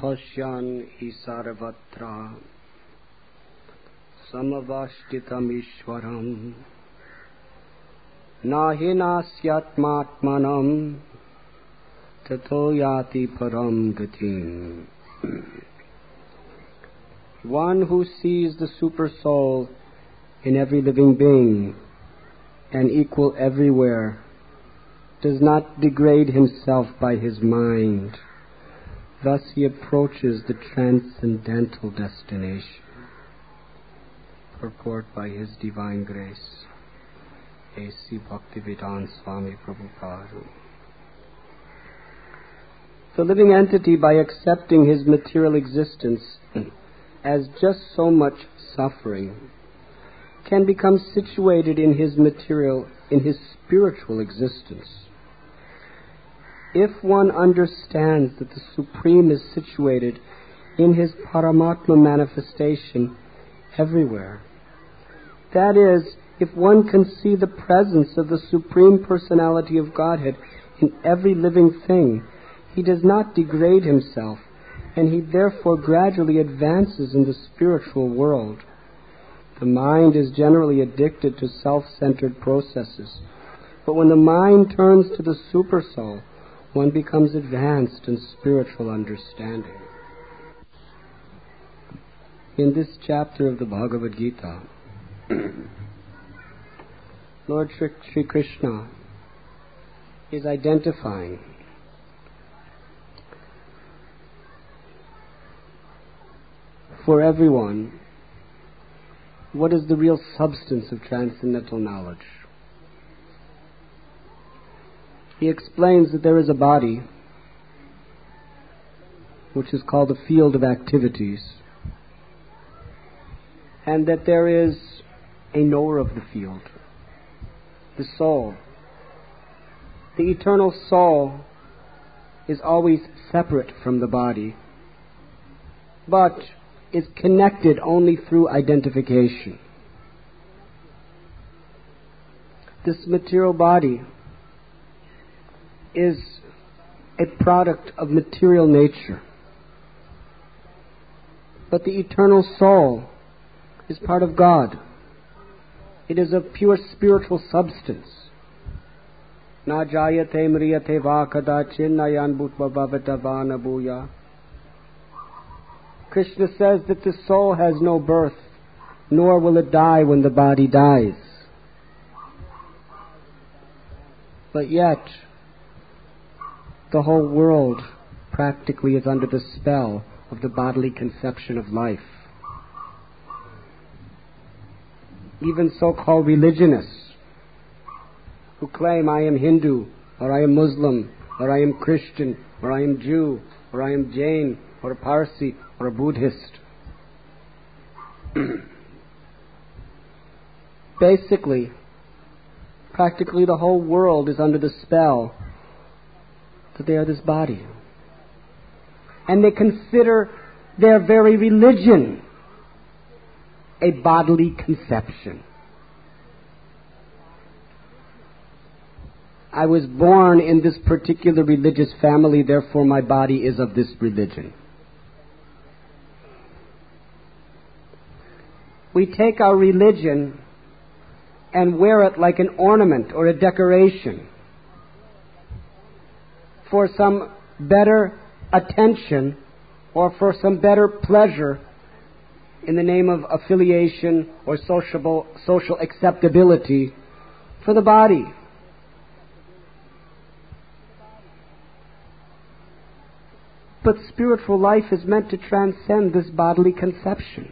Pasyan Isarvatra Samavashtitam Ishwaram Nahinasyatmatmanam Tato Yati Param Gatim. One who sees the Super Soul in every living being and equal everywhere does not degrade himself by his mind. Thus he approaches the transcendental destination. Purport by His Divine Grace, A.C. Bhaktivedanta Swami Prabhupada. The living entity, by accepting his material existence as just so much suffering, can become situated in his spiritual existence. If one understands that the Supreme is situated in his Paramatma manifestation everywhere, that is, if one can see the presence of the Supreme Personality of Godhead in every living thing, he does not degrade himself, and he therefore gradually advances in the spiritual world. The mind is generally addicted to self-centered processes, but when the mind turns to the Super Soul, one becomes advanced in spiritual understanding. In this chapter of the Bhagavad Gita, Lord Sri Krishna is identifying for everyone what is the real substance of transcendental knowledge. He explains that there is a body which is called the field of activities, and that there is a knower of the field, the soul. The eternal soul is always separate from the body, but is connected only through identification. This material body is a product of material nature, but the eternal soul is part of God. It is of pure spiritual substance. Na jayate mriyate va kadachin nayan bhutva bhavata vana bhuya. Krishna says that the soul has no birth, nor will it die when the body dies. But yet, the whole world practically is under the spell of the bodily conception of life. Even so-called religionists who claim I am Hindu, or I am Muslim, or I am Christian, or I am Jew, or I am Jain, or a Parsi, or a Buddhist. Basically, practically the whole world is under the spell that they are this body. And they consider their very religion a bodily conception. I was born in this particular religious family, therefore my body is of this religion. We take our religion and wear it like an ornament or a decoration for some better attention or for some better pleasure in the name of affiliation or social acceptability for the body. But spiritual life is meant to transcend this bodily conception.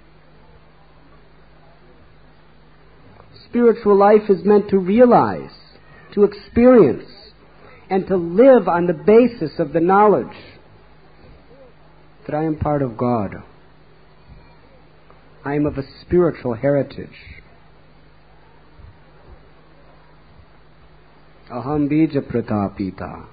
Spiritual life is meant to realize, to experience, and to live on the basis of the knowledge that I am part of God. I am of a spiritual heritage. Aham bija pratapita.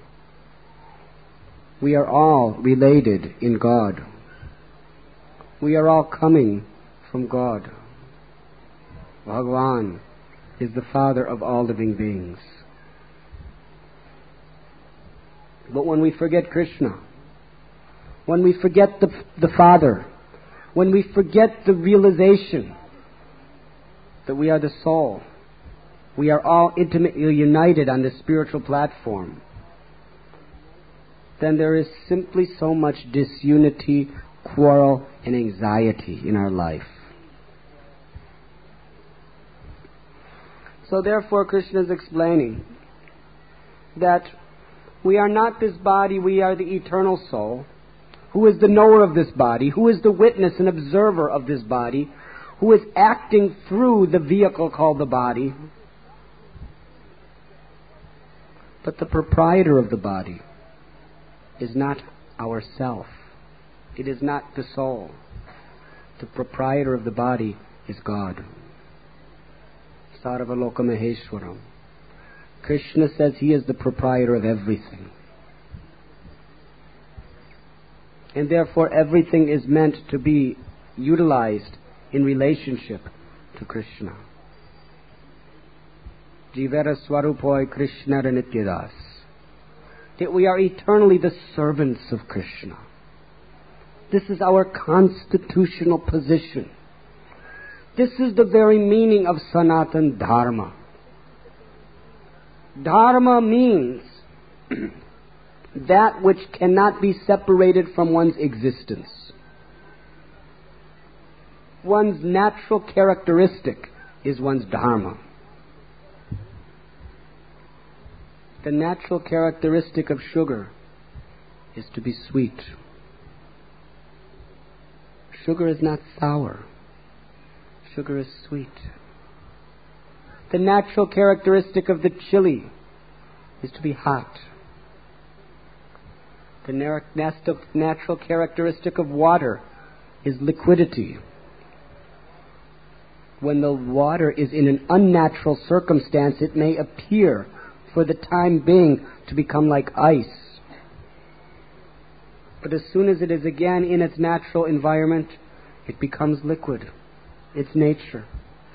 We are all related in God. We are all coming from God. Bhagavan is the Father of all living beings. But when we forget Krishna, when we forget the Father, when we forget the realization that we are the soul, we are all intimately united on this spiritual platform, then there is simply so much disunity, quarrel, and anxiety in our life. So therefore, Krishna is explaining that we are not this body, we are the eternal soul, who is the knower of this body, who is the witness and observer of this body, who is acting through the vehicle called the body. But the proprietor of the body is not ourself. It is not the soul. The proprietor of the body is God. Sarvaloka Maheshwaram. Krishna says He is the proprietor of everything. And therefore everything is meant to be utilized in relationship to Krishna. Jivara Swarupoi Krishna Nityadas. That we are eternally the servants of Krishna. This is our constitutional position. This is the very meaning of Sanatan Dharma. Dharma means that which cannot be separated from one's existence. One's natural characteristic is one's dharma. The natural characteristic of sugar is to be sweet. Sugar is not sour. Sugar is sweet. The natural characteristic of the chili is to be hot. The natural characteristic of water is liquidity. When the water is in an unnatural circumstance, it may appear for the time being to become like ice. But as soon as it is again in its natural environment, it becomes liquid. Its nature.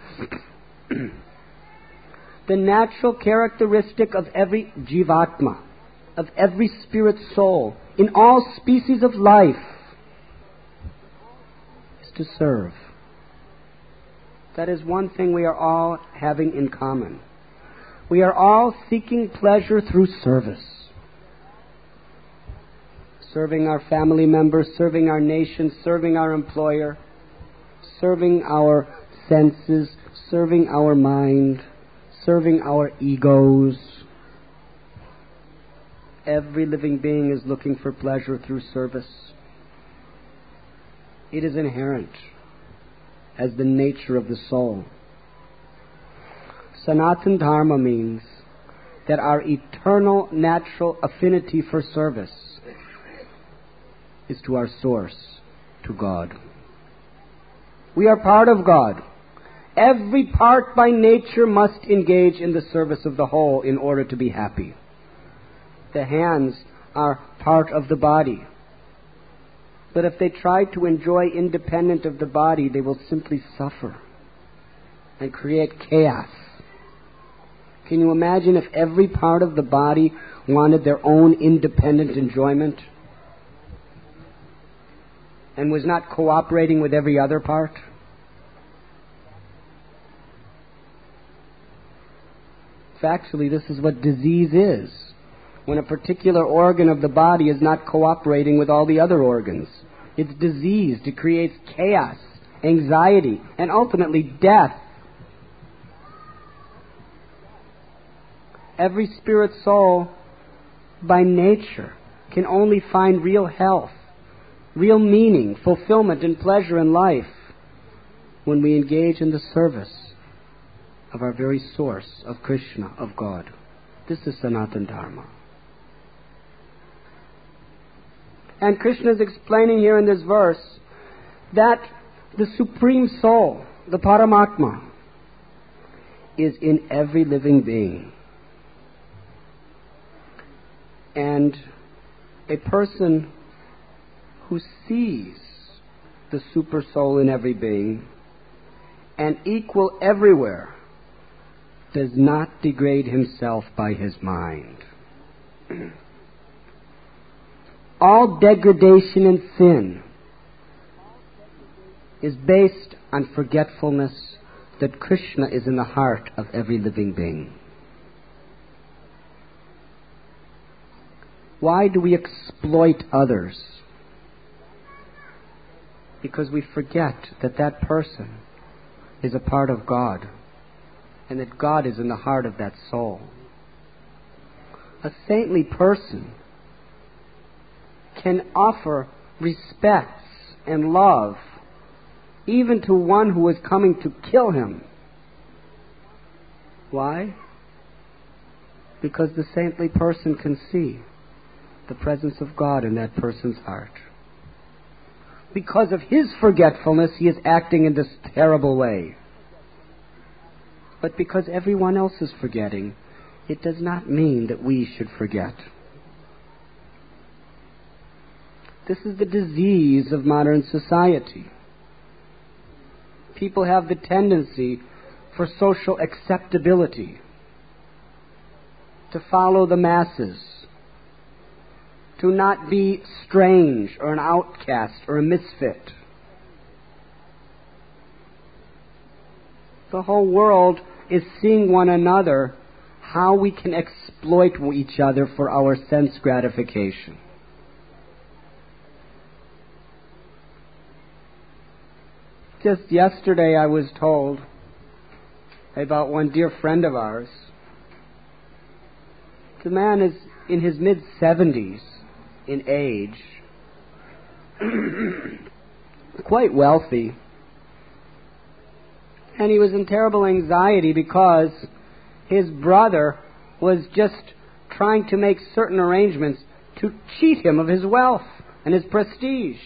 The natural characteristic of every jivatma, of every spirit soul, in all species of life, is to serve. That is one thing we are all having in common. We are all seeking pleasure through service. Serving our family members, serving our nation, serving our employer, serving our senses, serving our mind, serving our egos. Every living being is looking for pleasure through service. It is inherent as the nature of the soul. Sanatan Dharma means that our eternal natural affinity for service is to our source, to God. We are part of God. Every part by nature must engage in the service of the whole in order to be happy. The hands are part of the body. But if they try to enjoy independent of the body, they will simply suffer and create chaos. Can you imagine if every part of the body wanted their own independent enjoyment and was not cooperating with every other part? Factually, this is what disease is. When a particular organ of the body is not cooperating with all the other organs. It's diseased. It creates chaos, anxiety, and ultimately death. Every spirit soul, by nature, can only find real health, real meaning, fulfillment, and pleasure in life when we engage in the service of our very source, of Krishna, of God. This is Sanatan Dharma. And Krishna is explaining here in this verse that the Supreme Soul, the Paramatma, is in every living being. And a person who sees the Super Soul in every being and equal everywhere does not degrade himself by his mind. all degradation and sin is based on forgetfulness that Krishna is in the heart of every living being. Why do we exploit others? Because we forget that that person is a part of God, and that God is in the heart of that soul. A saintly person can offer respects and love even to one who is coming to kill him. Why? Because the saintly person can see the presence of God in that person's heart. Because of his forgetfulness, he is acting in this terrible way. But because everyone else is forgetting, it does not mean that we should forget. This is the disease of modern society. People have the tendency for social acceptability, to follow the masses, to not be strange or an outcast or a misfit. The whole world is seeing one another, how we can exploit each other for our sense gratification. Just yesterday I was told about one dear friend of ours. The man is in his mid-70s in age, quite wealthy, and he was in terrible anxiety because his brother was just trying to make certain arrangements to cheat him of his wealth and his prestige.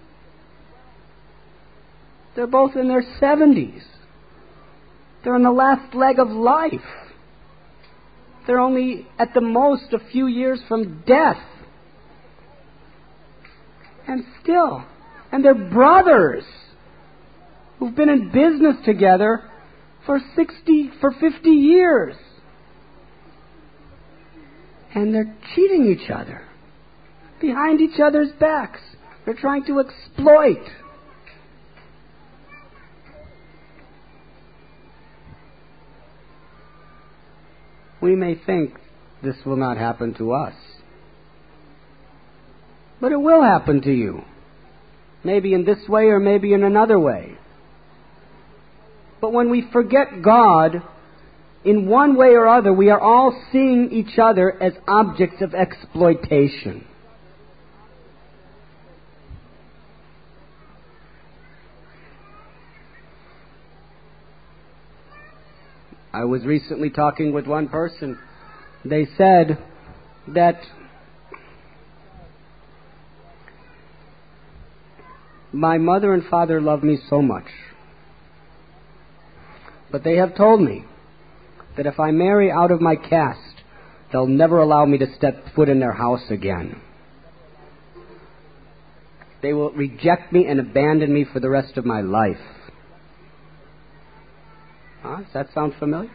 They're both in their 70s. They're in the last leg of life. They're only, at the most, a few years from death. And still, and they're brothers who've been in business together for 50 years. And they're cheating each other behind each other's backs. They're trying to exploit. We may think this will not happen to us, but it will happen to you. Maybe in this way or maybe in another way. But when we forget God, in one way or other, we are all seeing each other as objects of exploitation. I was recently talking with one person. They said that my mother and father love me so much, but they have told me that if I marry out of my caste, they'll never allow me to step foot in their house again. They will reject me and abandon me for the rest of my life. Does that sound familiar?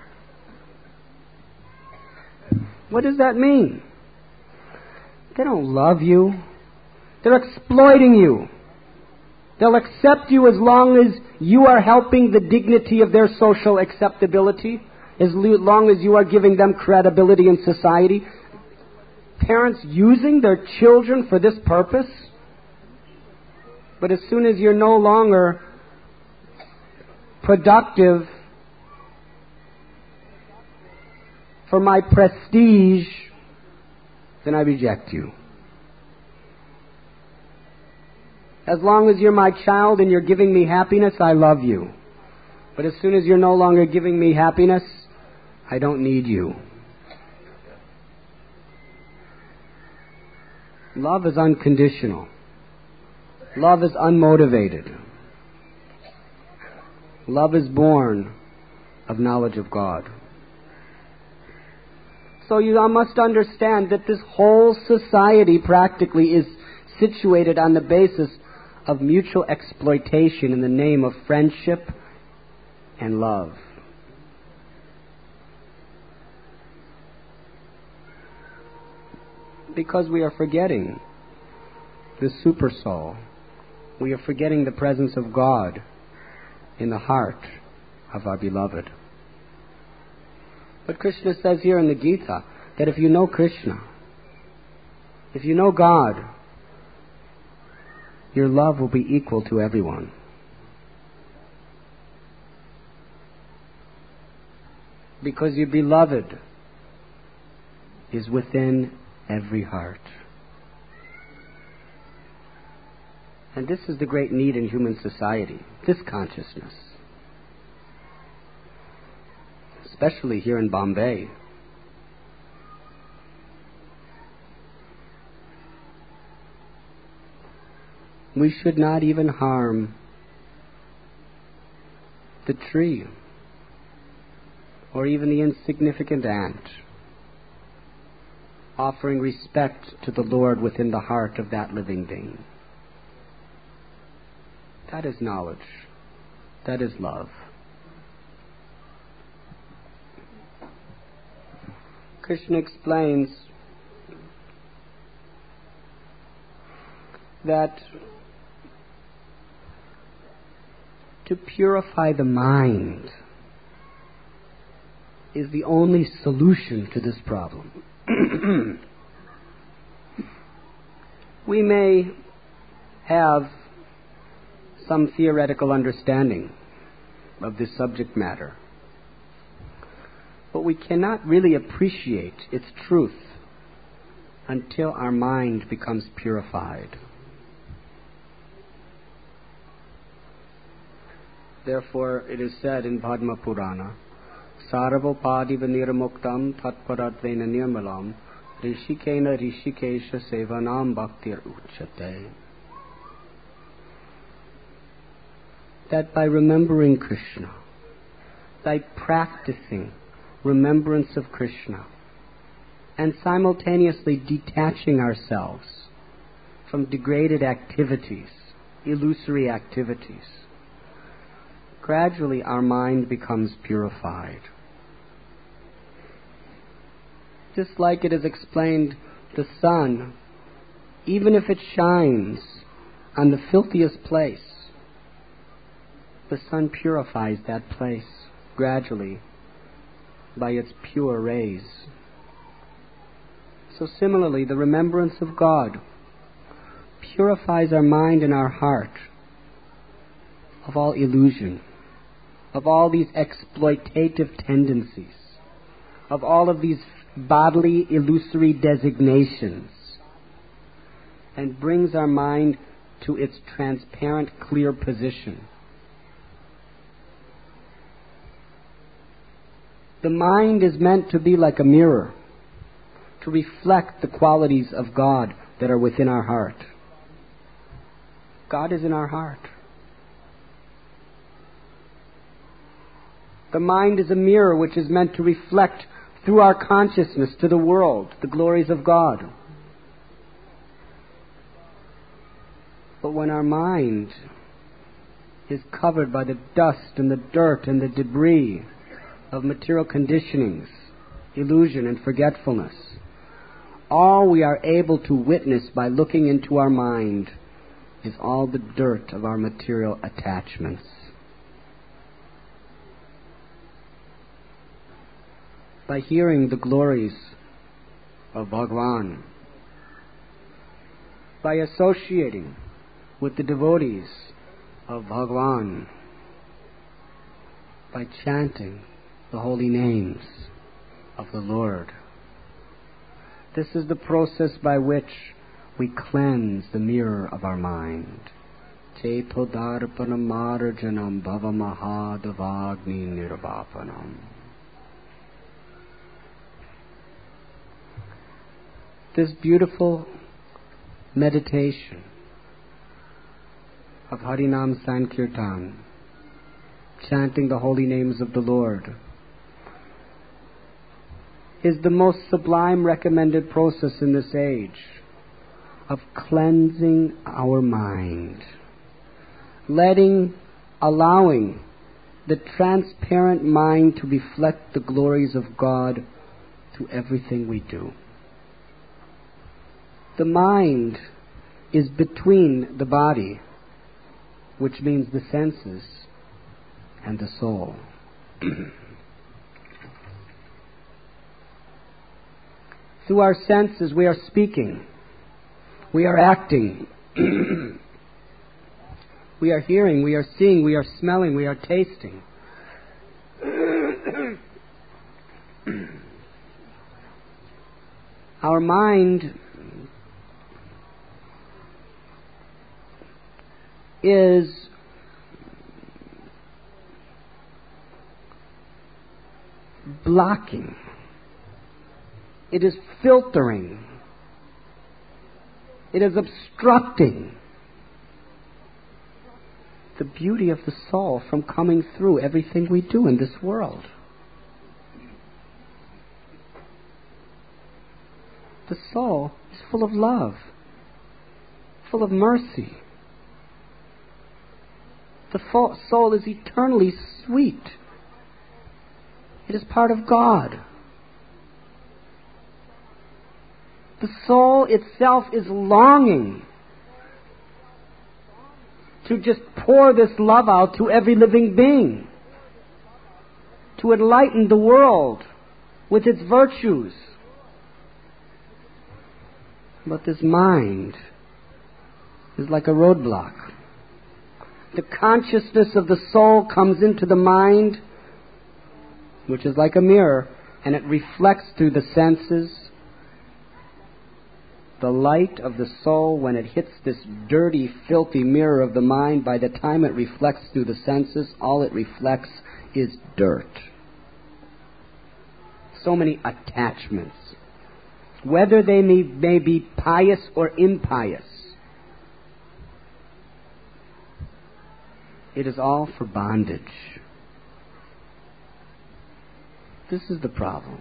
What does that mean? They don't love you. They're exploiting you. They'll accept you as long as you are helping the dignity of their social acceptability, as long as you are giving them credibility in society. Parents using their children for this purpose. But as soon as you're no longer productive for my prestige, then I reject you. As long as you're my child and you're giving me happiness, I love you. But as soon as you're no longer giving me happiness, I don't need you. Love is unconditional. Love is unmotivated. Love is born of knowledge of God. So you must understand that this whole society practically is situated on the basis of mutual exploitation in the name of friendship and love. Because we are forgetting the super soul, we are forgetting the presence of God in the heart of our beloved. But Krishna says here in the Gita that if you know Krishna, if you know God, your love will be equal to everyone. Because your beloved is within every heart. And this is the great need in human society, this consciousness. Especially here in Bombay. We should not even harm the tree or even the insignificant ant, offering respect to the Lord within the heart of that living being. That is knowledge. That is love. Krishna explains that to purify the mind is the only solution to this problem. We may have some theoretical understanding of this subject matter, but we cannot really appreciate its truth until our mind becomes purified. Therefore, it is said in Padma Purana, Sarvopadiva nirmuktam tatparatvena nirmalam rishikena rishikesha sevanam bhaktir uchate. That by remembering Krishna, by practicing remembrance of Krishna, and simultaneously detaching ourselves from degraded activities, illusory activities, gradually our mind becomes purified. Just like it is explained, the sun, even if it shines on the filthiest place, the sun purifies that place gradually by its pure rays. So similarly, the remembrance of God purifies our mind and our heart of all illusion, of all these exploitative tendencies, of all of these bodily illusory designations, and brings our mind to its transparent, clear position. The mind is meant to be like a mirror, to reflect the qualities of God that are within our heart. God is in our heart. The mind is a mirror which is meant to reflect through our consciousness to the world the glories of God. But when our mind is covered by the dust and the dirt and the debris of material conditionings, illusion and forgetfulness, all we are able to witness by looking into our mind is all the dirt of our material attachments. By hearing the glories of Bhagwan, by associating with the devotees of Bhagwan, by chanting the holy names of the Lord. This is the process by which we cleanse the mirror of our mind. Chetodarpanam marjanam bhavamahadavagni nirvapanam. This beautiful meditation of Harinam Sankirtan, chanting the holy names of the Lord, is the most sublime recommended process in this age of cleansing our mind, allowing the transparent mind to reflect the glories of God to everything we do. The mind is between the body, which means the senses, and the soul. Through our senses we are speaking, we are acting, we are hearing, we are seeing, we are smelling, we are tasting. Our mind is blocking. It is filtering. It is obstructing the beauty of the soul from coming through everything we do in this world. The soul is full of love, full of mercy. The soul is eternally sweet. It is part of God. The soul itself is longing to just pour this love out to every living being, to enlighten the world with its virtues. But this mind is like a roadblock. The consciousness of the soul comes into the mind, which is like a mirror, and it reflects through the senses. The light of the soul, when it hits this dirty, filthy mirror of the mind, by the time it reflects through the senses, all it reflects is dirt. So many attachments, whether they may be pious or impious. It is all for bondage. This is the problem.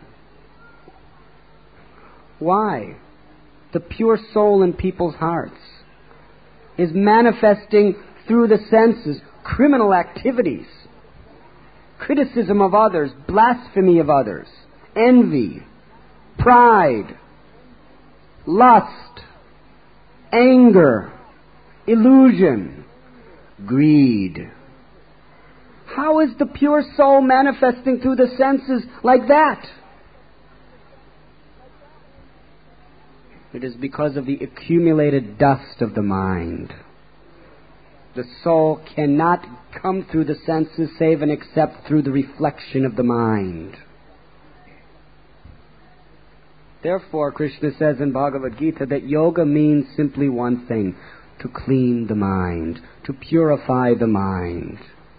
Why? The pure soul in people's hearts is manifesting through the senses criminal activities, criticism of others, blasphemy of others, envy, pride, lust, anger, illusion, greed. How is the pure soul manifesting through the senses like that? It is because of the accumulated dust of the mind. The soul cannot come through the senses save and except through the reflection of the mind. Therefore, Krishna says in Bhagavad Gita that yoga means simply one thing: to clean the mind, to purify the mind,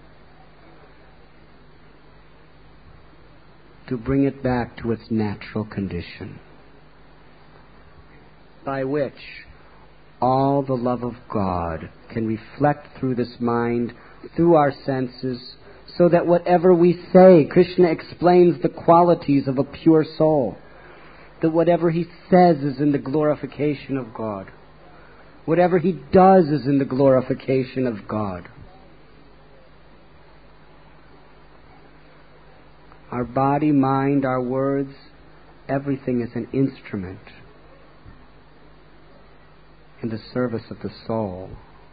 to bring it back to its natural condition, by which all the love of God can reflect through this mind, through our senses, so that whatever we say, Krishna explains the qualities of a pure soul, that whatever he says is in the glorification of God. Whatever he does is in the glorification of God. Our body, mind, our words, everything is an instrument in the service of the soul.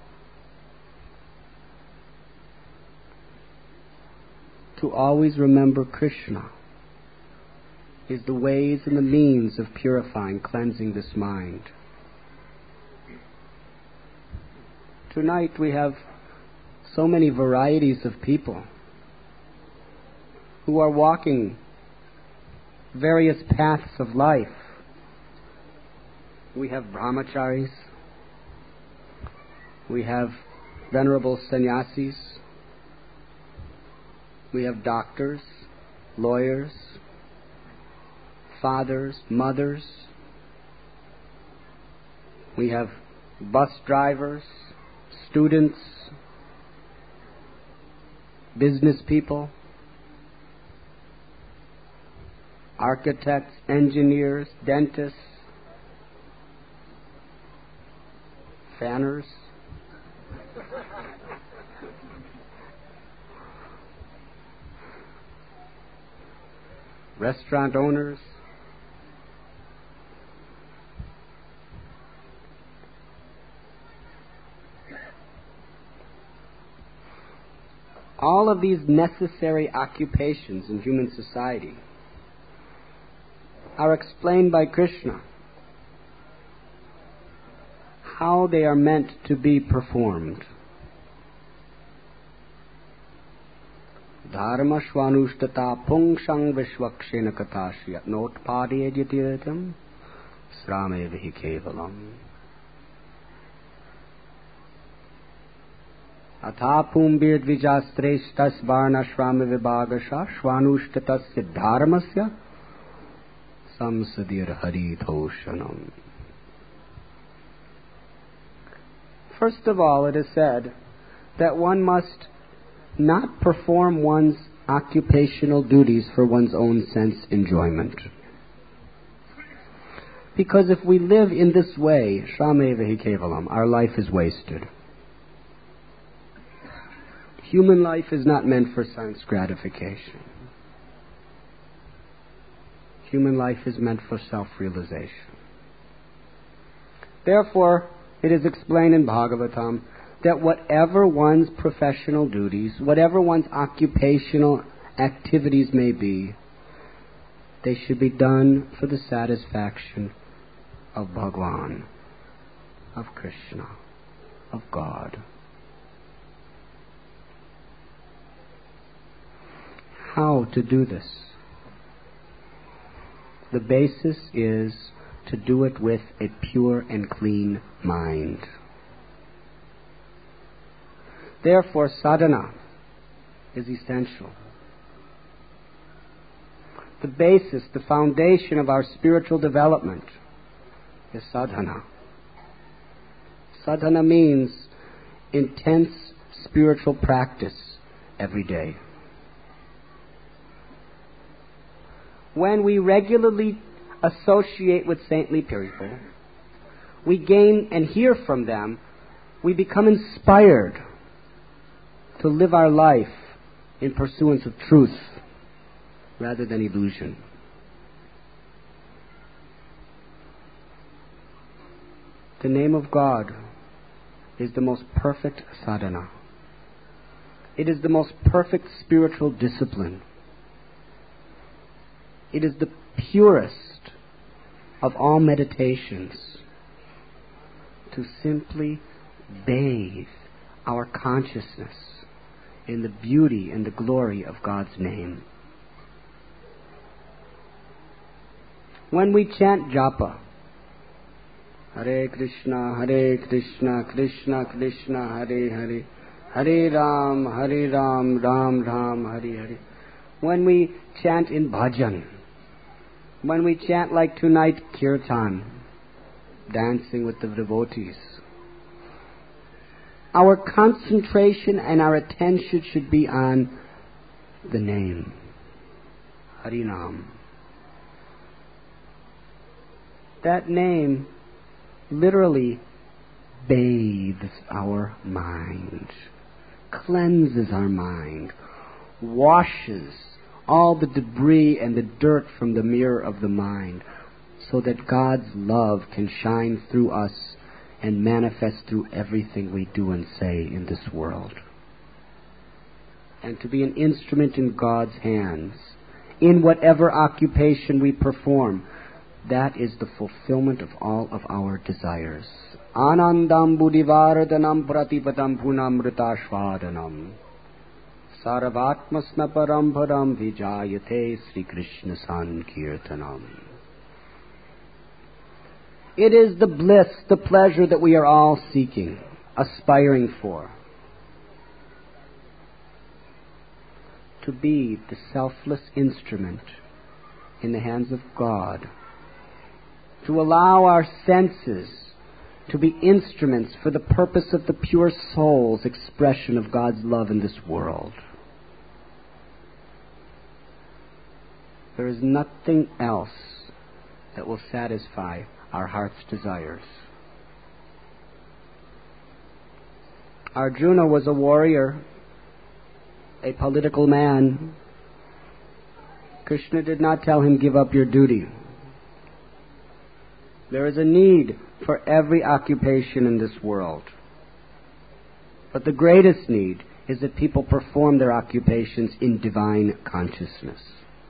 To always remember Krishna is the ways and the means of purifying, cleansing this mind. Tonight we have so many varieties of people who are walking various paths of life. We have brahmacharis, we have venerable sannyasis, we have doctors, lawyers, fathers, mothers, we have bus drivers, students, business people, architects, engineers, dentists, fanners, restaurant owners, all of these necessary occupations in human society are explained by Krishna, how they are meant to be performed. Dharma shvanushtata pungshang vishwakshena katashya notpadeyadyatirtam sramevahi kevalam. Athapumbir dvijastrestas varnashrama vibhagasha shvanushtata dharmasya samsadir haritoshanam. First of all, it is said that one must not perform one's occupational duties for one's own sense enjoyment. Because if we live in this way, shramevahi kevalam, our life is wasted. Human life is not meant for sense gratification. Human life is meant for self-realization. Therefore, it is explained in Bhagavatam that whatever one's professional duties, whatever one's occupational activities may be, they should be done for the satisfaction of Bhagwan, of Krishna, of God. How to do this? The basis is to do it with a pure and clean mind. Therefore, sadhana is essential. The basis, the foundation of our spiritual development is sadhana. Sadhana means intense spiritual practice every day. When we regularly associate with saintly people, we gain and hear from them, we become inspired to live our life in pursuance of truth rather than illusion. The name of God is the most perfect sadhana. It is the most perfect spiritual discipline. It is the purest of all meditations to simply bathe our consciousness in the beauty and the glory of God's name. When we chant japa, Hare Krishna, Krishna Krishna, Hare Hare, Hare Ram, Ram Ram, Hare Hare. When we chant in bhajan, when we chant like tonight, kirtan, dancing with the devotees, our concentration and our attention should be on the name, Harinam. That name literally bathes our mind, cleanses our mind, washes all the debris and the dirt from the mirror of the mind, so that God's love can shine through us and manifest through everything we do and say in this world. And to be an instrument in God's hands, in whatever occupation we perform, that is the fulfillment of all of our desires. Anandam buddhivardhanam pratipatam punamritashvadanam Saravatmasna param vijayate Sri Krishna Sankirtanam. It is the bliss, the pleasure that we are all seeking, aspiring for. To be the selfless instrument in the hands of God. To allow our senses to be instruments for the purpose of the pure soul's expression of God's love in this world. There is nothing else that will satisfy our heart's desires. Arjuna was a warrior, a political man. Krishna did not tell him, give up your duty. There is a need for every occupation in this world. But the greatest need is that people perform their occupations in divine consciousness.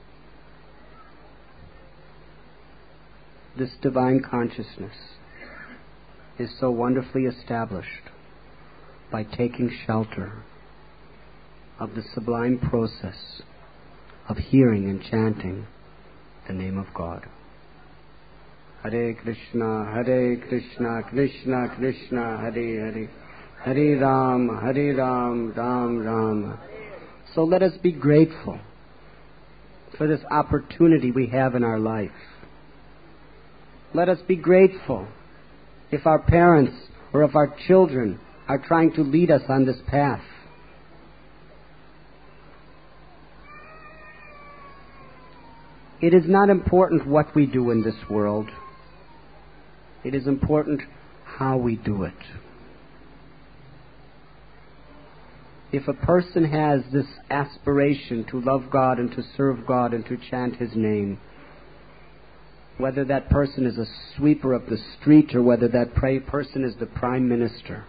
This divine consciousness is so wonderfully established by taking shelter of the sublime process of hearing and chanting the name of God. Hare Krishna, Krishna Krishna, Hare Hare, Hare Ram, Ram Ram. So let us be grateful for this opportunity we have in our life. Let us be grateful if our parents or if our children are trying to lead us on this path. It is not important what we do in this world. It is important how we do it. If a person has this aspiration to love God and to serve God and to chant His name, whether that person is a sweeper of the street or whether that person is the Prime Minister,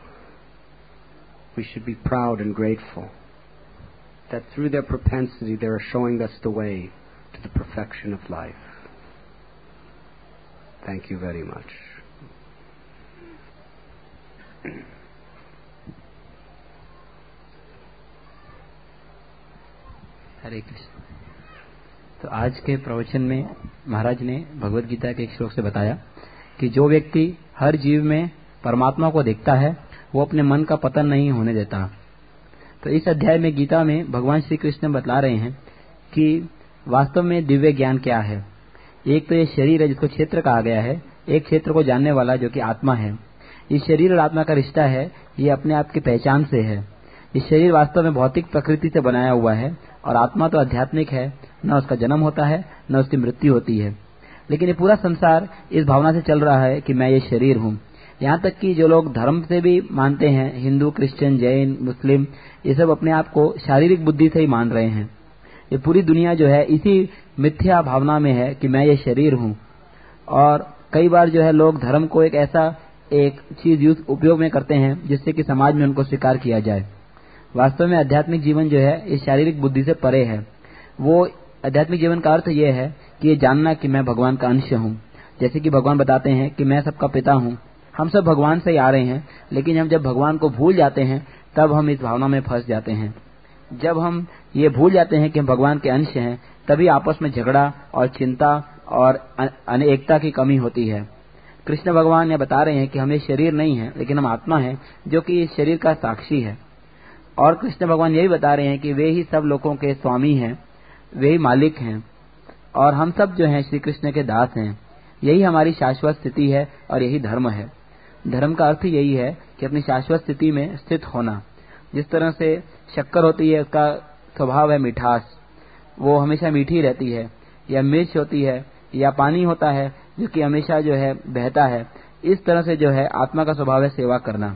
we should be proud and grateful that through their propensity they are showing us the way to the perfection of life. Thank you very much. हरे कृष्ण। तो आज के प्रवचन में महाराज ने भगवद गीता के एक श्लोक से बताया कि जो व्यक्ति हर जीव में परमात्मा को देखता है वो अपने मन का पतन नहीं होने देता। तो इस अध्याय में गीता में भगवान श्री कृष्ण बतला रहे हैं कि वास्तव में दिव्य ज्ञान क्या है। एक तो ये शरीर है जिसको क्षेत्र कहा गया है, एक क्षेत्र को जानने वाला जो कि आत्मा है। इस शरीर और आत्मा का रिश्ता है, ये अपने आप की पहचान से है। इस शरीर वास्तव में भौतिक प्रकृति से बनाया हुआ है और आत्मा तो आध्यात्मिक है, न उसका जन्म होता है न उसकी मृत्यु होती है। लेकिन ये पूरा संसार इस भावना से चल रहा है कि मैं ये शरीर हूँ। यहाँ तक कि जो लोग धर्म से भी मानते हैं, हिंदू, क्रिश्चियन, जैन, मुस्लिम, ये सब अपने आप को शारीरिक बुद्धि से ही मान रहे हैं। ये पूरी दुनिया जो है इसी मिथ्या भावना में है कि मैं ये शरीर हूँ। और कई बार जो है लोग धर्म को एक ऐसा एक चीज उपयोग में करते हैं जिससे कि समाज में उनको स्वीकार किया जाए। वास्तव में आध्यात्मिक जीवन जो है इस शारीरिक बुद्धि से परे है। वो आध्यात्मिक जीवन का अर्थ ये है कि ये जानना कि मैं भगवान का अंश हूँ। जैसे कि भगवान बताते हैं कि मैं सबका पिता हूँ। हम सब भगवान से ही आ रहे हैं, लेकिन हम जब भगवान को भूल जाते हैं तब हम इस भावना में फंस जाते हैं। जब हम ये भूल जाते हैं कि हम भगवान के अंश हैं, तभी आपस में झगड़ा और चिंता और एकता की कमी होती है। कृष्ण भगवान ये बता रहे हैं कि हम ये शरीर नहीं है, लेकिन हम आत्मा है जो कि इस शरीर का साक्षी है। और कृष्ण भगवान यही बता रहे हैं कि वे ही सब लोगों के स्वामी हैं, वे ही मालिक हैं और हम सब जो हैं श्री कृष्ण के दास हैं। यही हमारी शाश्वत स्थिति है और यही धर्म है। धर्म का अर्थ यही है कि अपनी शाश्वत स्थिति में स्थित होना। जिस तरह से शक्कर होती है उसका स्वभाव है मिठास, वो हमेशा मीठी रहती है, या मिर्च होती है या पानी होता है जो कि हमेशा जो है बहता है। इस तरह से जो है आत्मा का स्वभाव है सेवा करना।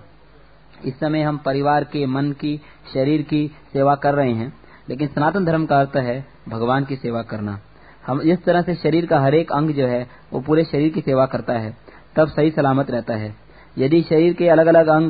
इस समय हम परिवार के, मन की, शरीर की सेवा कर रहे हैं, लेकिन सनातन धर्म का अर्थ है भगवान की सेवा करना। हम इस तरह से शरीर का हर एक अंग जो है वो पूरे शरीर की सेवा करता है, तब सही सलामत रहता है। यदि शरीर के अलग अलग अंग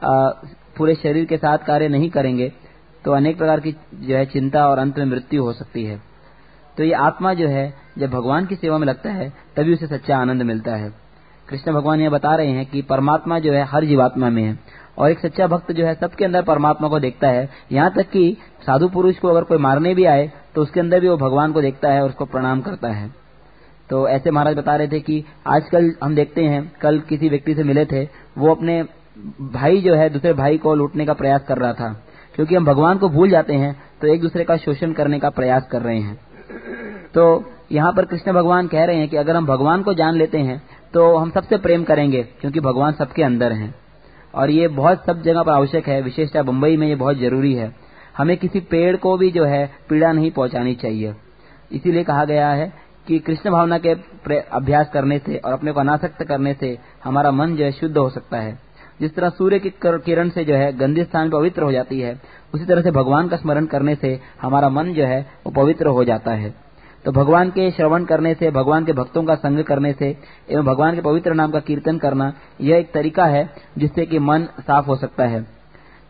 पूरे शरीर के साथ कार्य नहीं करेंगे तो अनेक प्रकार की जो है चिंता और अंत में मृत्यु हो सकती है। तो ये आत्मा जो है जब भगवान की सेवा में लगता है तभी उसे सच्चा आनंद मिलता है। कृष्ण भगवान ये बता रहे हैं कि परमात्मा जो है हर जीवात्मा में है और एक सच्चा भक्त जो है सबके अंदर परमात्मा को देखता है। यहाँ तक कि साधु पुरुष को अगर कोई मारने भी आए तो उसके अंदर भी वो भगवान को देखता है और उसको प्रणाम करता है। तो ऐसे महाराज बता रहे थे कि आजकल हम देखते हैं, कल किसी व्यक्ति से मिले थे, वो अपने भाई जो है दूसरे भाई को लूटने का प्रयास कर रहा था। क्योंकि हम भगवान को भूल जाते हैं तो एक दूसरे का शोषण करने का प्रयास कर रहे हैं। तो यहाँ पर कृष्ण भगवान कह रहे हैं कि अगर हम भगवान को जान लेते हैं तो हम सबसे प्रेम करेंगे, क्योंकि भगवान सबके अंदर हैं। और ये बहुत सब जगह पर आवश्यक है, विशेषतः मुंबई में ये बहुत जरूरी है। हमें किसी पेड़ को भी जो है पीड़ा नहीं पहुंचानी चाहिए। इसीलिए कहा गया है कि कृष्ण भावना के अभ्यास करने से और अपने को अनासक्त करने से हमारा मन जो है शुद्ध हो सकता है। जिस तरह सूर्य की किरण से जो है गंदे स्थान पवित्र हो जाती है, उसी तरह से भगवान का स्मरण करने से हमारा मन जो है वो पवित्र हो जाता है। तो भगवान के श्रवण करने से, भगवान के भक्तों का संग करने से एवं भगवान के पवित्र नाम का कीर्तन करना, यह एक तरीका है जिससे कि मन साफ हो सकता है।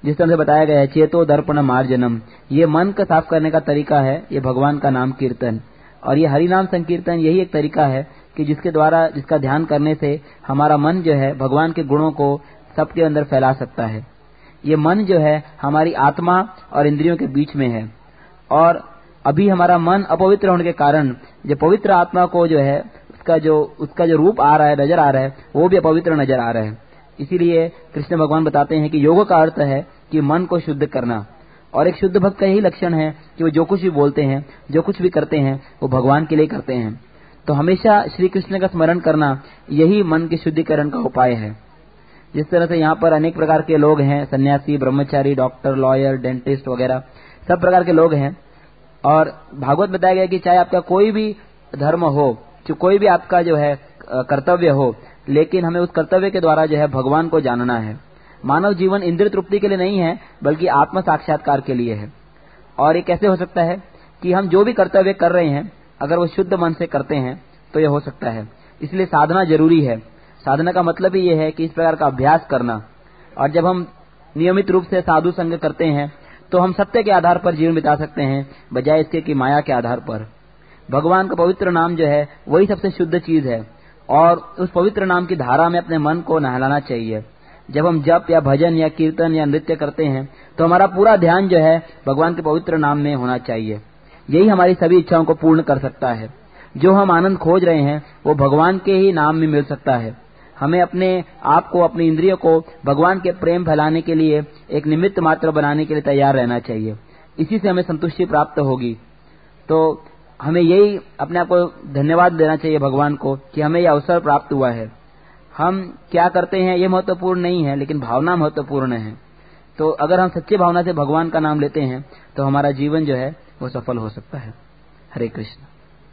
जिस तरह से बताया गया है, चेतो दर्पण मार्जनम, ये मन का साफ करने का तरीका है, ये भगवान का नाम कीर्तन। और ये हरि नाम संकीर्तन यही एक तरीका है कि जिसके द्वारा, जिसका ध्यान करने से हमारा मन जो है भगवान के गुणों को सबके अंदर फैला सकता है। ये मन जो है हमारी आत्मा और इंद्रियों के बीच में है, और अभी हमारा मन अपवित्र होने के कारण जो पवित्र आत्मा को जो है उसका जो रूप आ रहा है, नजर आ रहा है, वो भी अपवित्र नजर आ रहा है। इसीलिए कृष्ण भगवान बताते हैं कि योग का अर्थ है कि मन को शुद्ध करना, और एक शुद्ध भक्त का यही लक्षण है कि वो जो कुछ भी बोलते हैं, जो कुछ भी करते हैं, वो भगवान के लिए करते हैं। तो हमेशा श्री कृष्ण का स्मरण करना यही मन के शुद्धिकरण का उपाय है। जिस तरह से यहाँ पर अनेक प्रकार के लोग हैं, सन्यासी, ब्रह्मचारी, डॉक्टर, लॉयर, डेंटिस्ट वगैरह सब प्रकार के लोग हैं, और भागवत बताया गया कि चाहे आपका कोई भी धर्म हो, जो कोई भी आपका जो है कर्तव्य हो, लेकिन हमें उस कर्तव्य के द्वारा जो है भगवान को जानना है। मानव जीवन इंद्रिय तृप्ति के लिए नहीं है, बल्कि आत्म साक्षात्कार के लिए है। और ये कैसे हो सकता है कि हम जो भी कर्तव्य कर रहे हैं, अगर वो शुद्ध मन से करते हैं तो ये हो सकता है। इसलिए साधना जरूरी है। साधना का मतलब ही ये है कि इस प्रकार का अभ्यास करना। और जब हम नियमित रूप से साधु संग करते हैं तो हम सत्य के आधार पर जीवन बिता सकते हैं, बजाय इसके कि माया के आधार पर। भगवान का पवित्र नाम जो है वही सबसे शुद्ध चीज है, और उस पवित्र नाम की धारा में अपने मन को नहलाना चाहिए। जब हम जप या भजन या कीर्तन या नृत्य करते हैं तो हमारा पूरा ध्यान जो है भगवान के पवित्र नाम में होना चाहिए। यही हमारी सभी इच्छाओं को पूर्ण कर सकता है। जो हम आनंद खोज रहे हैं वो भगवान के ही नाम में मिल सकता है। हमें अपने आप को, अपनी इंद्रियों को भगवान के प्रेम फैलाने के लिए एक निमित्त मात्र बनाने के लिए तैयार रहना चाहिए। इसी से हमें संतुष्टि प्राप्त होगी। तो हमें यही अपने आप को धन्यवाद देना चाहिए भगवान को कि हमें यह अवसर प्राप्त हुआ है। हम क्या करते हैं ये महत्वपूर्ण नहीं है, लेकिन भावना महत्वपूर्ण है। तो अगर हम सच्ची भावना से भगवान का नाम लेते हैं तो हमारा जीवन जो है वो सफल हो सकता है। हरे Krishna.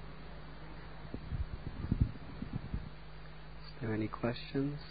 Any questions?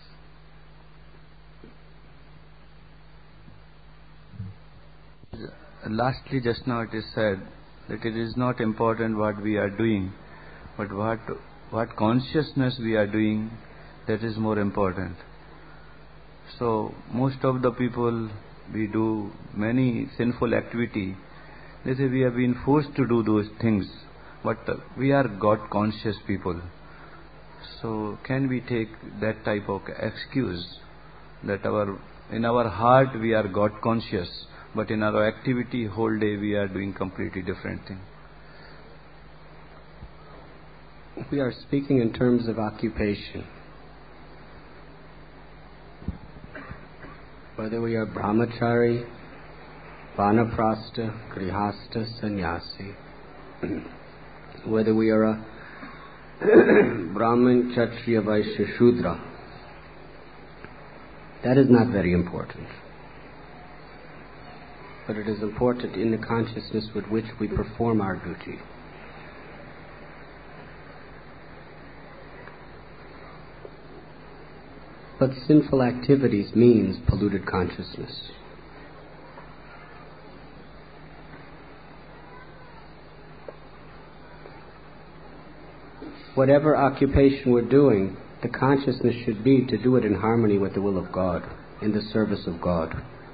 Lastly, just now it is said that it is not important what we are doing, but what consciousness we are doing, that is more important. So most of the people, we do many sinful activity. They say we have been forced to do those things, but we are God conscious people. So can we take that type of excuse that in our heart we are God conscious, but in our activity whole day we are doing completely different thing? We are speaking in terms of occupation. Whether we are brahmachari, vanaprastha, grihastha, sannyasi, whether we are a Brahmin, Kshatriya, Vaishya, Shudra, that is not very important. But it is important in the consciousness with which we perform our duty. But sinful activities means polluted consciousness. Whatever occupation we're doing, the consciousness should be to do it in harmony with the will of God, in the service of God.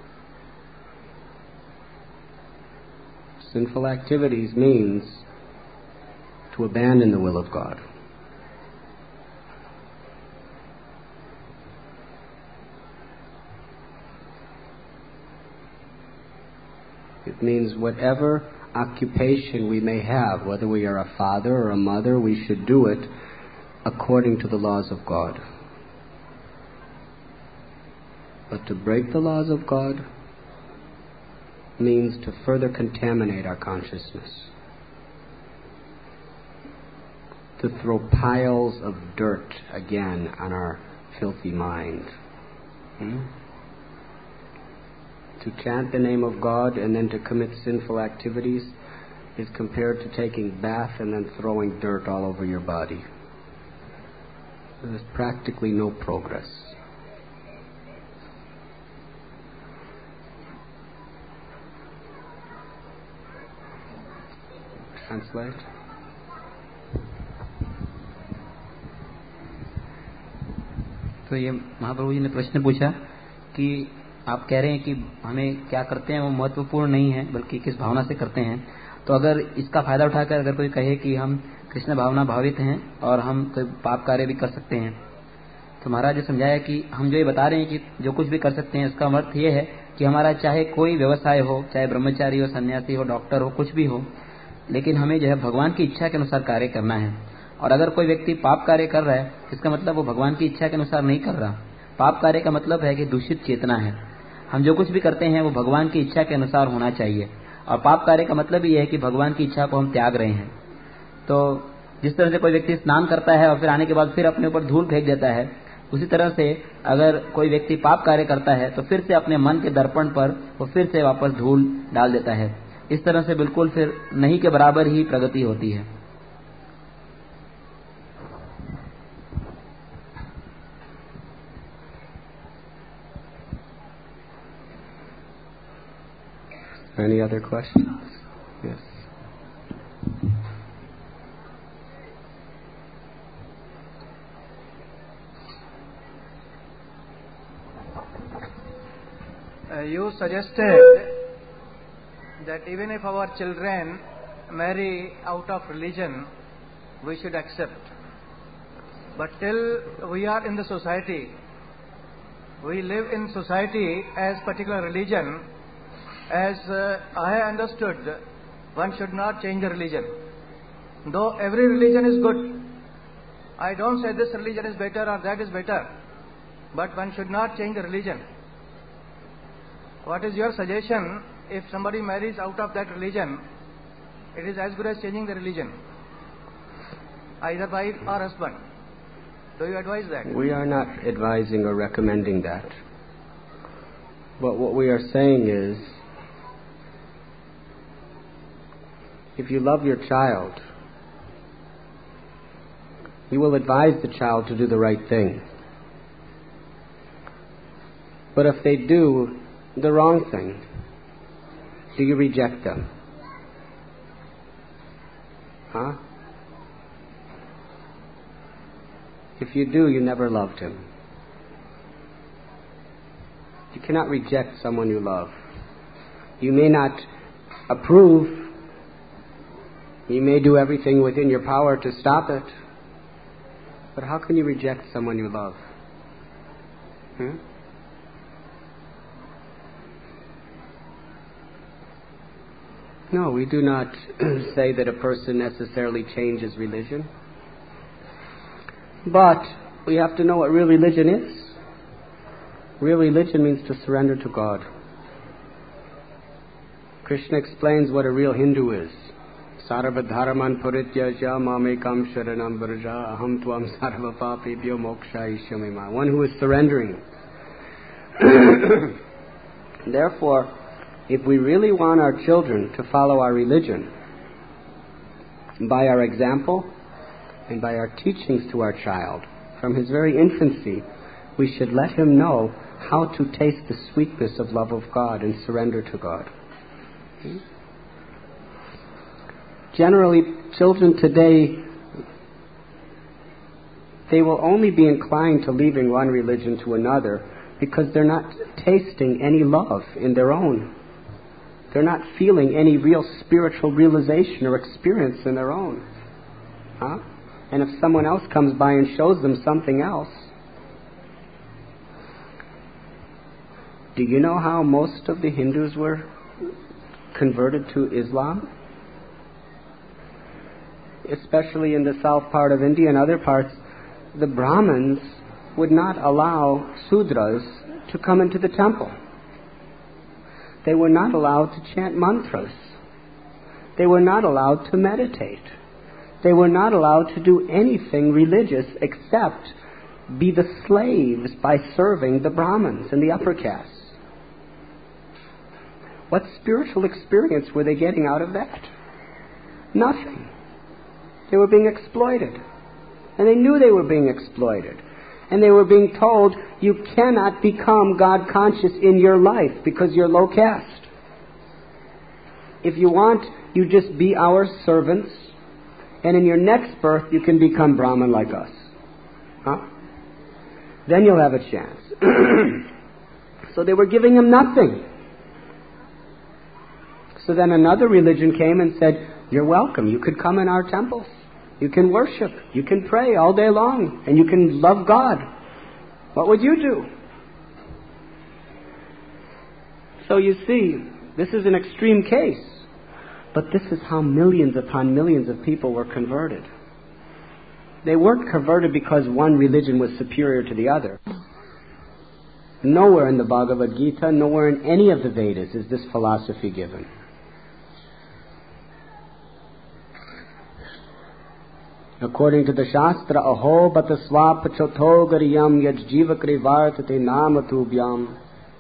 Sinful activities means to abandon the will of God. It means whatever occupation we may have, whether we are a father or a mother, we should do it according to the laws of God. But to break the laws of God means to further contaminate our consciousness, to throw piles of dirt again on our filthy mind. To chant the name of God and then to commit sinful activities is compared to taking bath and then throwing dirt all over your body. There's practically no progress. Translate. तो ये महाप्रभु जी ने प्रश्न पूछा कि आप कह रहे हैं कि हमें क्या करते हैं वो महत्वपूर्ण नहीं है, बल्कि किस भावना से करते हैं। तो अगर इसका फायदा उठाकर अगर कोई कहे कि हम कृष्ण भावना भावित हैं और हम कोई पाप कार्य भी कर सकते हैं, तो महाराज ने समझाया कि हम जो ये बता रहे हैं कि जो कुछ भी कर सकते हैं, इसका अर्थ ये है कि हमारा चाहे कोई व्यवसाय हो, चाहे ब्रह्मचारी हो, सन्यासी हो, डॉक्टर हो, कुछ भी हो, लेकिन हमें जो है भगवान की इच्छा के अनुसार कार्य करना है। और अगर कोई व्यक्ति पाप कार्य कर रहा है, इसका मतलब वो भगवान की इच्छा के अनुसार नहीं कर रहा। पाप कार्य का मतलब है कि दूषित चेतना है। हम जो कुछ भी करते हैं वो भगवान की इच्छा के अनुसार होना चाहिए, और पाप कार्य का मतलब ये है कि भगवान की इच्छा को हम त्याग रहे हैं। तो जिस तरह से कोई व्यक्ति स्नान करता है और फिर आने के बाद फिर अपने ऊपर धूल फेंक देता है, उसी तरह से अगर कोई व्यक्ति पाप कार्य करता है तो फिर से अपने मन के दर्पण पर वो फिर से वापस धूल डाल देता है। इस तरह से बिल्कुल फिर नहीं के बराबर ही प्रगति होती है। Any other questions? Yes. You suggested that even if our children marry out of religion, we should accept. But till we are in the society, we live in society as particular religion. As I understood, one should not change the religion. Though every religion is good, I don't say this religion is better or that is better, but one should not change the religion. What is your suggestion if somebody marries out of that religion? It is as good as changing the religion, either wife or husband. Do you advise that? We are not advising or recommending that. But what we are saying is, if you love your child, you will advise the child to do the right thing. But if they do the wrong thing, do you reject them? Huh? If you do, you never loved him. You cannot reject someone you love. You may not approve. You may do everything within your power to stop it. But how can you reject someone you love? No, we do not say that a person necessarily changes religion. But we have to know what real religion is. Real religion means to surrender to God. Krishna explains what a real Hindu is. Sarvadharaman parityaja mamekam sharanam vraja aham tvam sarva papebhyo mokshayishyamima. One who is surrendering. Therefore, if we really want our children to follow our religion, by our example and by our teachings to our child, from his very infancy, we should let him know how to taste the sweetness of love of God and surrender to God. Generally, children today, they will only be inclined to leaving one religion to another because they're not tasting any love in their own. They're not feeling any real spiritual realization or experience in their own. Huh? And if someone else comes by and shows them something else, do you know how most of the Hindus were converted to Islam? Especially in the south part of India and other parts, the Brahmins would not allow Sudras to come into the temple. They were not allowed to chant mantras. They were not allowed to meditate. They were not allowed to do anything religious except be the slaves by serving the Brahmins and the upper castes. What spiritual experience were they getting out of that? Nothing. They were being exploited. And they knew they were being exploited. And they were being told, you cannot become God conscious in your life because you're low caste. If you want, you just be our servants, and in your next birth you can become Brahman like us. Huh? Then you'll have a chance. So they were giving him nothing. So then another religion came and said, you're welcome. You could come in our temples. You can worship. You can pray all day long. And you can love God. What would you do? So you see, this is an extreme case. But this is how millions upon millions of people were converted. They weren't converted because one religion was superior to the other. Nowhere in the Bhagavad Gita, nowhere in any of the Vedas is this philosophy given. According to the Shastra, aho bata swapachotho gariyam yaj jivakri vartate namatubhyam.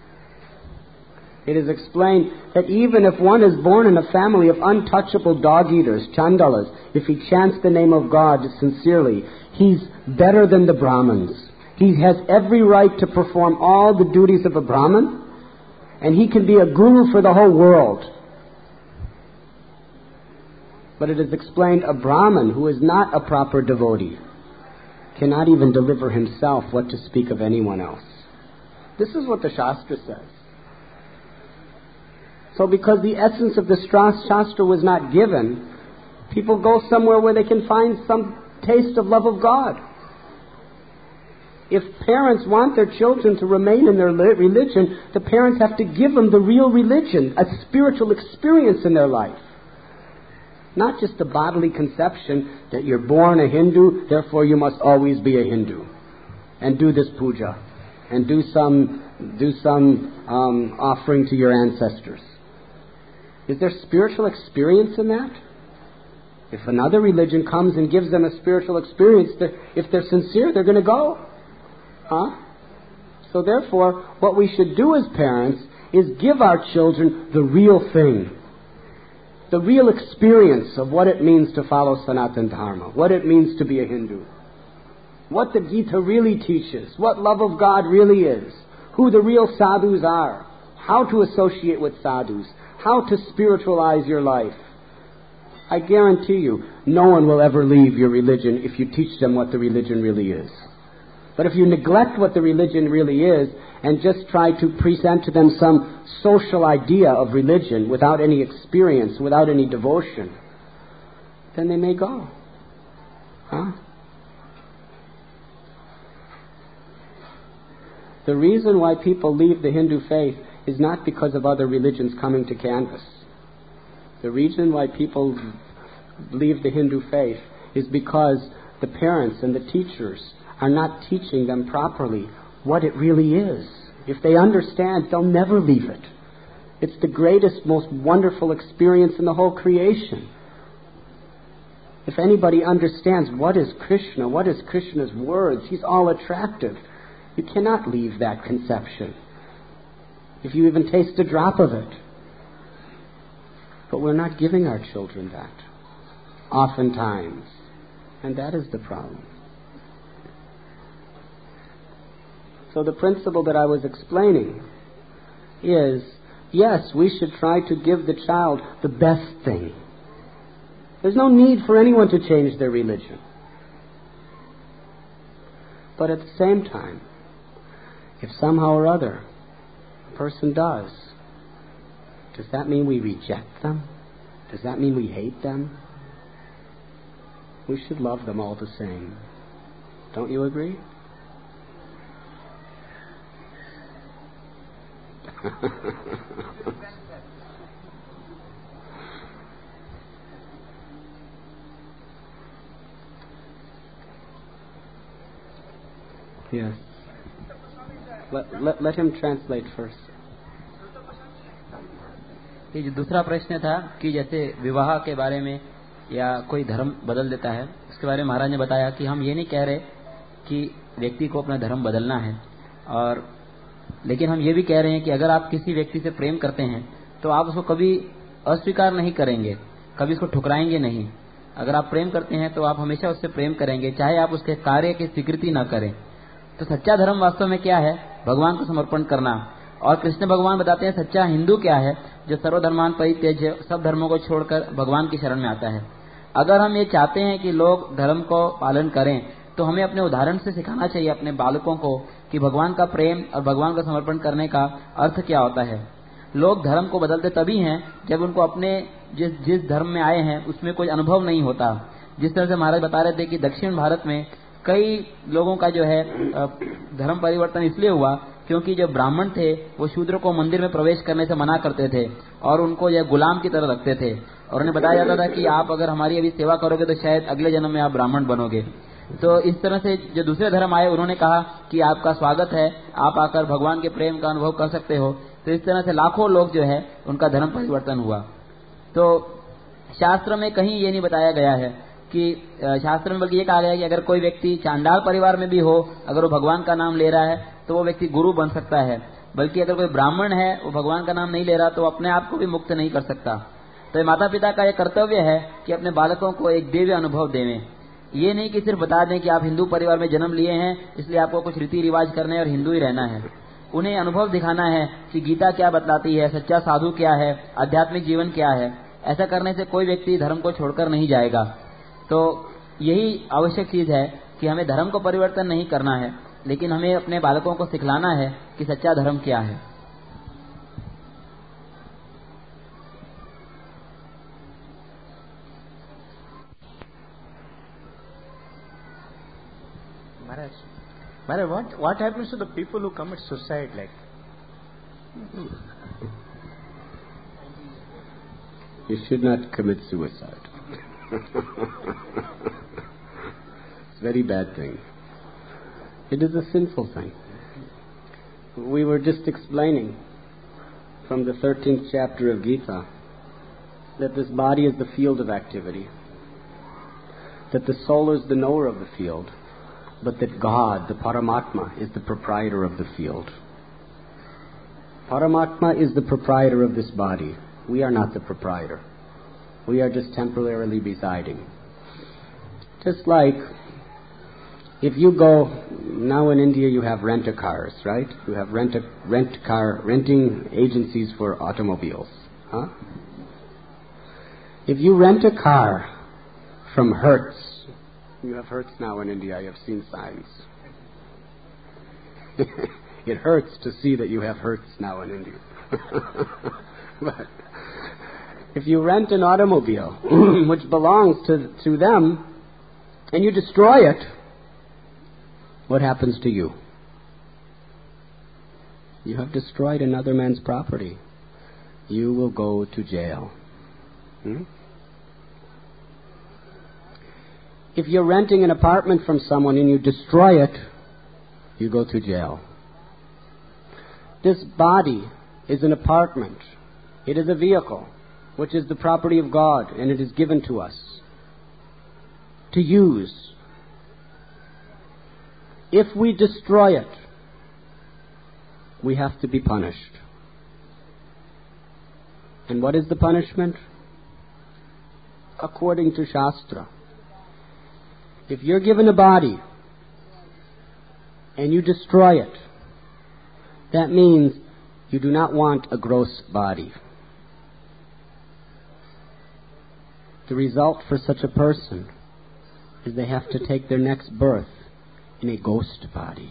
It is explained that even if one is born in a family of untouchable dog-eaters, chandalas, if he chants the name of God sincerely, he's better than the Brahmins. He has every right to perform all the duties of a Brahmin, and he can be a guru for the whole world. But it is explained a Brahmin who is not a proper devotee cannot even deliver himself, what to speak of anyone else. This is what the Shastra says. So because the essence of the Shastra was not given, people go somewhere where they can find some taste of love of God. If parents want their children to remain in their religion, the parents have to give them the real religion, a spiritual experience in their life. Not just the bodily conception that you're born a Hindu, therefore you must always be a Hindu. And do this puja. And do some offering to your ancestors. Is there spiritual experience in that? If another religion comes and gives them a spiritual experience, if they're sincere, they're going to go. So therefore, what we should do as parents is give our children the real thing. The real experience of what it means to follow Sanatana Dharma. What it means to be a Hindu. What the Gita really teaches. What love of God really is. Who the real sadhus are. How to associate with sadhus. How to spiritualize your life. I guarantee you, no one will ever leave your religion if you teach them what the religion really is. But if you neglect what the religion really is and just try to present to them some social idea of religion without any experience, without any devotion, then they may go. The reason why people leave the Hindu faith is not because of other religions coming to canvas. The reason why people leave the Hindu faith is because the parents and the teachers are not teaching them properly what it really is. If they understand, they'll never leave it. It's the greatest, most wonderful experience in the whole creation. If anybody understands what is Krishna, what is Krishna's words, he's all attractive. You cannot leave that conception. If you even taste a drop of it. But we're not giving our children that. Oftentimes. And that is the problem. So the principle that I was explaining is, yes, we should try to give the child the best thing. There's no need for anyone to change their religion. But at the same time, if somehow or other a person does that mean we reject them? Does that mean we hate them? We should love them all the same. Don't you agree? Yes. Let him translate first. ये जो दूसरा प्रश्न था कि जैसे विवाह के बारे में या कोई धर्म बदल देता है, उसके बारे में महाराज ने बताया कि हम ये नहीं कह रहे कि व्यक्ति को अपना धर्म बदलना है, और लेकिन हम ये भी कह रहे हैं कि अगर आप किसी व्यक्ति से प्रेम करते हैं तो आप उसको कभी अस्वीकार नहीं करेंगे, कभी उसको ठुकराएंगे नहीं। अगर आप प्रेम करते हैं तो आप हमेशा उससे प्रेम करेंगे, चाहे आप उसके कार्य की स्वीकृति न करें। तो सच्चा धर्म वास्तव में क्या है? भगवान को समर्पण करना। और कृष्ण भगवान बताते हैं सच्चा हिंदू क्या है, जो सर्वधर्मान परित्यज्य, सब धर्मों को छोड़कर भगवान की शरण में आता है। अगर हम ये चाहते हैं कि लोग धर्म को पालन करें तो हमें अपने उदाहरण से सिखाना चाहिए अपने बालकों को कि भगवान का प्रेम और भगवान को समर्पण करने का अर्थ क्या होता है। लोग धर्म को बदलते तभी हैं जब उनको अपने जिस धर्म में आए हैं उसमें कोई अनुभव नहीं होता। जिस तरह से महाराज बता रहे थे कि दक्षिण भारत में कई लोगों का जो है धर्म परिवर्तन इसलिए हुआ क्योंकि जो ब्राह्मण थे वो शूद्र को मंदिर में प्रवेश करने से मना करते थे और उनको यह गुलाम की तरह रखते थे और उन्हें बताया जाता था कि आप अगर हमारी अभी सेवा करोगे तो शायद अगले जन्म में आप ब्राह्मण बनोगे। तो इस तरह से जो दूसरे धर्म आए उन्होंने कहा कि आपका स्वागत है, आप आकर भगवान के प्रेम का अनुभव कर सकते हो। तो इस तरह से लाखों लोग जो है उनका धर्म परिवर्तन हुआ। तो शास्त्र में कहीं ये नहीं बताया गया है कि शास्त्र में बल्कि ये कहा गया है कि अगर कोई व्यक्ति चांडाल परिवार में भी हो, अगर वो भगवान का नाम ले रहा है तो वो व्यक्ति गुरु बन सकता है। बल्कि अगर कोई ब्राह्मण है वो भगवान का नाम नहीं ले रहा तो अपने आप को भी मुक्त नहीं कर सकता। तो माता पिता का यह कर्तव्य है कि अपने बालकों को एक दिव्य अनुभव देवें। ये नहीं कि सिर्फ बता दें कि आप हिंदू परिवार में जन्म लिए हैं इसलिए आपको कुछ रीति रिवाज करने और हिंदू ही रहना है। उन्हें अनुभव दिखाना है कि गीता क्या बतलाती है, सच्चा साधु क्या है, आध्यात्मिक जीवन क्या है। ऐसा करने से कोई व्यक्ति धर्म को छोड़कर नहीं जाएगा। तो यही आवश्यक चीज है कि हमें धर्म को परिवर्तन नहीं करना है, लेकिन हमें अपने बालकों को सिखलाना है कि सच्चा धर्म क्या है। Maharaj, what happens to the people who commit suicide? Like, you should not commit suicide. It's a very bad thing. It is a sinful thing. We were just explaining from the 13th chapter of Gita that this body is the field of activity, that the soul is the knower of the field, but that God, the Paramatma, is the proprietor of the field. Paramatma is the proprietor of this body. We are not the proprietor. We are just temporarily residing. Just like if you go, now in India you have rent-a-cars, right? You have renting agencies for automobiles. Huh? If you rent a car from Hertz, you have Hertz now in India, I have seen signs. It hurts to see that you have Hertz now in India. But if you rent an automobile which belongs to them and you destroy it, what happens to you? You have destroyed another man's property. You will go to jail. If you're renting an apartment from someone and you destroy it, you go to jail. This body is an apartment. It is a vehicle, which is the property of God, and it is given to us to use. If we destroy it, we have to be punished. And what is the punishment? According to Shastra, if you're given a body and you destroy it, that means you do not want a gross body. The result for such a person is they have to take their next birth in a ghost body.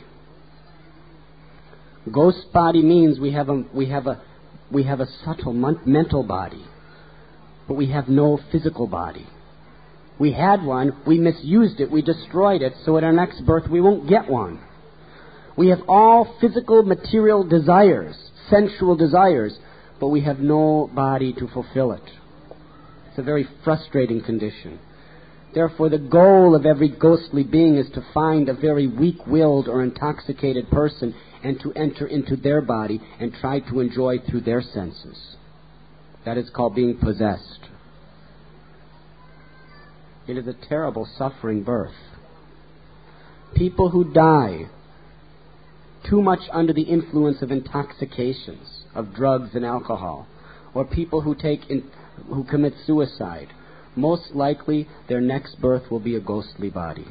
Ghost body means we have a subtle mental body, but we have no physical body. We had one, we misused it, we destroyed it, so at our next birth we won't get one. We have all physical, material desires, sensual desires, but we have no body to fulfill it. It's a very frustrating condition. Therefore, the goal of every ghostly being is to find a very weak-willed or intoxicated person and to enter into their body and try to enjoy through their senses. That is called being possessed. It is a terrible suffering birth. People who die too much under the influence of intoxications, of drugs and alcohol, or people who commit suicide, most likely their next birth will be a ghostly body.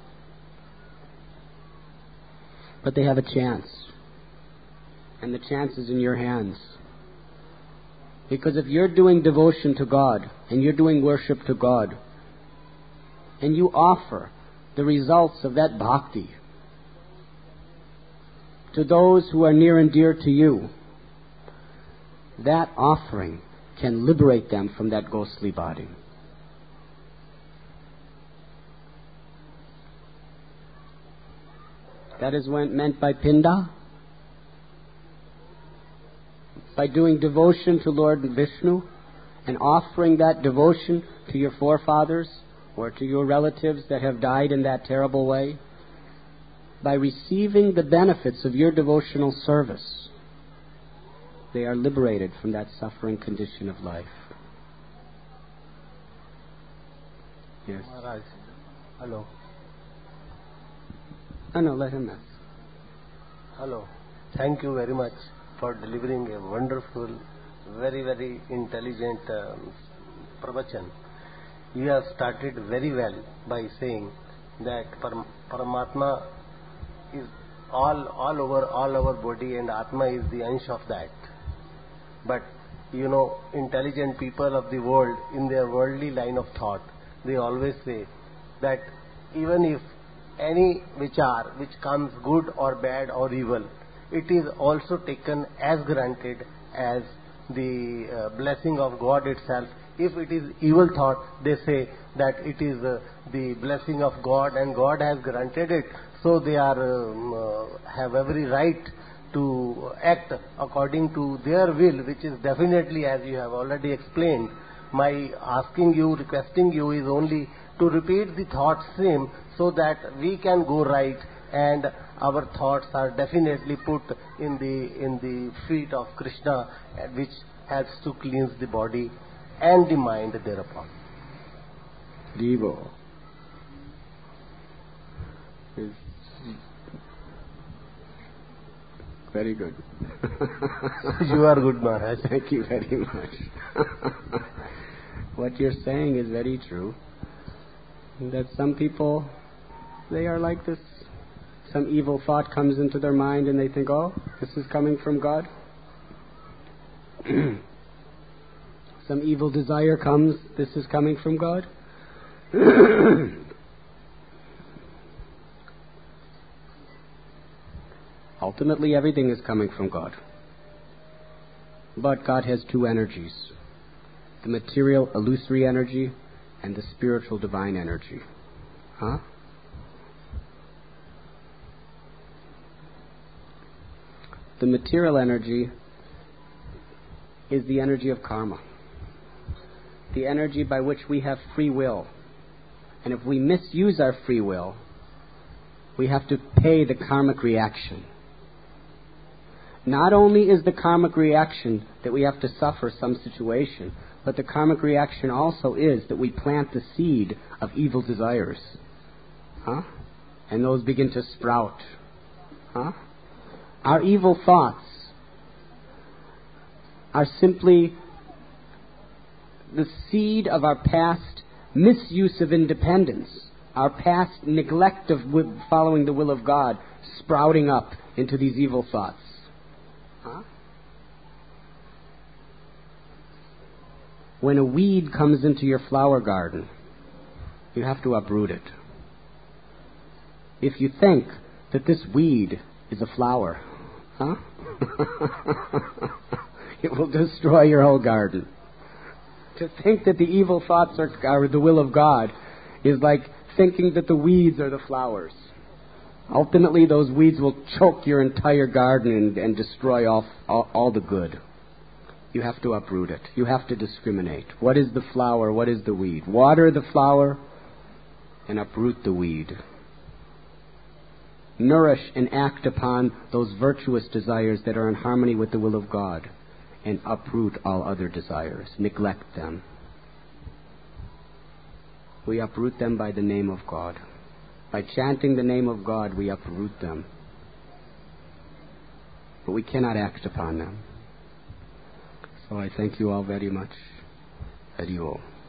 But they have a chance. And the chance is in your hands. Because if you're doing devotion to God, and you're doing worship to God, and you offer the results of that bhakti, to those who are near and dear to you, that offering can liberate them from that ghostly body. That is what meant by Pinda. By doing devotion to Lord Vishnu and offering that devotion to your forefathers or to your relatives that have died in that terrible way, by receiving the benefits of your devotional service, they are liberated from that suffering condition of life. Yes. Maharaj, hello. Oh, no, let him ask. Hello. Thank you very much for delivering a wonderful, very, very intelligent pravachan. You have started very well by saying that Paramatma is all over our body and Atma is the ansh of that. But, intelligent people of the world, in their worldly line of thought, they always say that even if any vichar which comes good or bad or evil, it is also taken as granted as the blessing of God itself. If it is evil thought, they say that it is the blessing of God and God has granted it, so they have every right to act according to their will, which is definitely, as you have already explained. My asking you, requesting you is only to repeat the thoughts same so that we can go right and our thoughts are definitely put in the feet of Krishna, which helps to cleanse the body and the mind thereupon. Devo. Is very good. You are good, Maharaj. Thank you very much. What you're saying is very true. That some people, they are like this. Some evil thought comes into their mind and they think, oh, this is coming from God. Some evil desire comes, this is coming from God. Ultimately, everything is coming from God. But God has two energies: the material illusory energy and the spiritual divine energy. Huh? The material energy is the energy of karma, the energy by which we have free will. And if we misuse our free will, we have to pay the karmic reaction. Not only is the karmic reaction that we have to suffer some situation, but the karmic reaction also is that we plant the seed of evil desires. Huh? And those begin to sprout. Huh? Our evil thoughts are simply the seed of our past misuse of independence, our past neglect of following the will of God, sprouting up into these evil thoughts. Huh? When a weed comes into your flower garden, you have to uproot it. If you think that this weed is a flower, huh? It will destroy your whole garden. To think that the evil thoughts are the will of God is like thinking that the weeds are the flowers. Ultimately, those weeds will choke your entire garden and destroy all the good. You have to uproot it. You have to discriminate. What is the flower? What is the weed? Water the flower and uproot the weed. Nourish and act upon those virtuous desires that are in harmony with the will of God, and uproot all other desires. Neglect them. We uproot them by the name of God. By chanting the name of God, we uproot them. But we cannot act upon them. So I thank you all very much. Hari Om.